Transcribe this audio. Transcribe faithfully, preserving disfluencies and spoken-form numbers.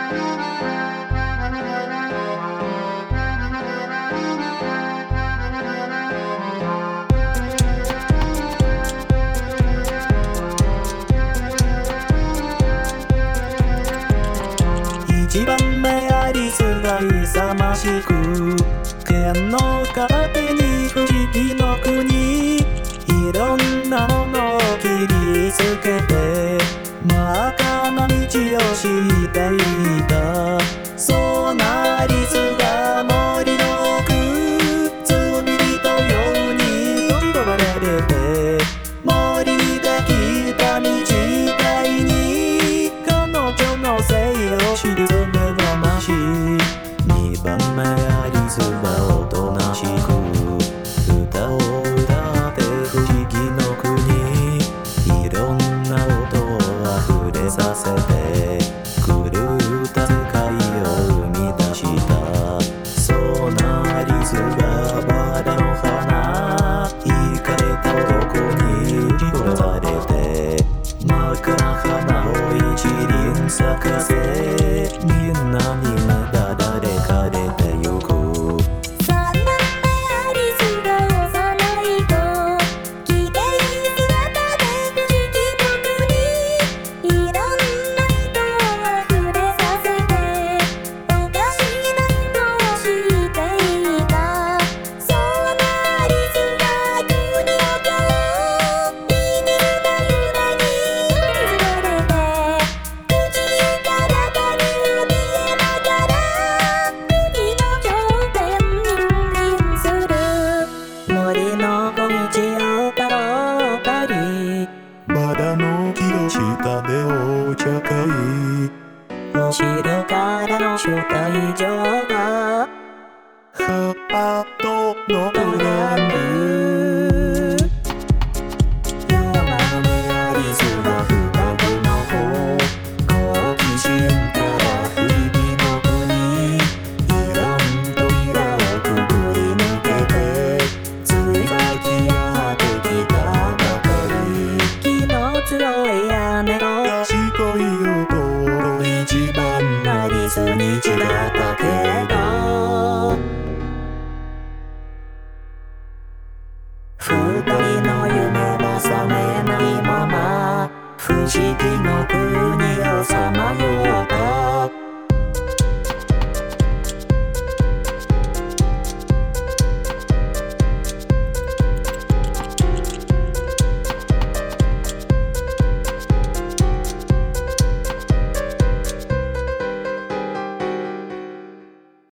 一番目アリスが勇ましく剣の片手に不思議の国、いろんなものを切りつけて真っ赤な道をしていた。そんなアリスが森の奥、罪人ように閉じ込められて、森にできた道伝いに彼女のせいを知る二番目アリスがおとなしく歌を歌って不思議の国、いろんな音を溢れさせて狂った世界を生み出した。そんなアリスがバラの花、イカれた男に撃ち殺されて、真っ赤な花を一輪咲かせ、みんなにまだ誰かでバラの木の下でお茶会、お城からの招待状が